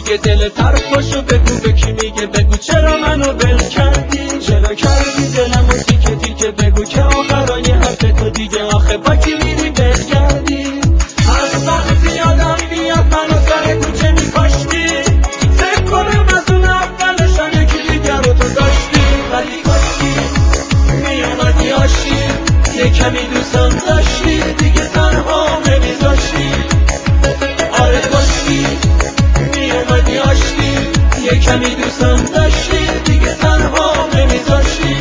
دیگه دل طرف باشو بگو به کی میگه، بگو چرا منو ول کردی، چرا کردی دلمو تیکه تیکه، بگو که آخرای حرف تو دیگه، آخه با کی میری بگردی. از وقتی یادم بیاد منو سر کوچه میکاشتی، فکر کنم از اون اولشم یکی دیگر رو تو داشتی، ولی کاشتی میومدی آشتی، یه کمی دوستم داشتی دیگه تنها نمیذاشتی. آره کاشتی میومدی آشتی، یه کمی دوستم داشتی دیگه تنها نمیذاشتی.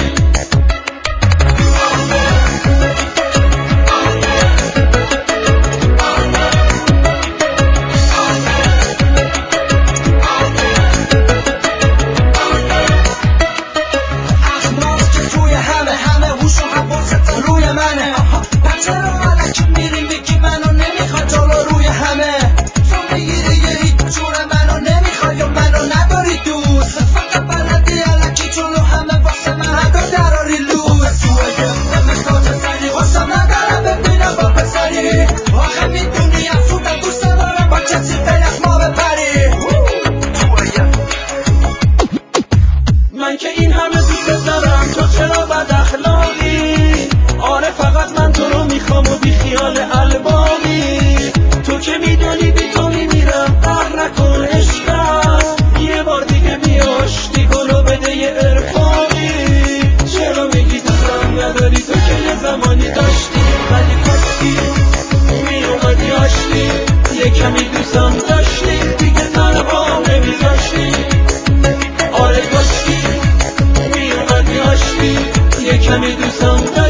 من که این همه دوست دارم تو چرا بد اخلاقی، آره فقط من تو رو میخوام و بی خیال الباقی، تو که میدونی بی تو میمیرم قهر نکن عشقم، یه بار دیگه بیاشتی گلو بده یه ارفاقی. چرا میگی دوستم نداری، تو که یه زمانی داشتی ولی کاشتی میومدی آشتی، یه کمی دوستم داشتی دیگه تنها نمیذاشتی. آره کاشتی میومدی آشتی، یه کمی دوستم داشتی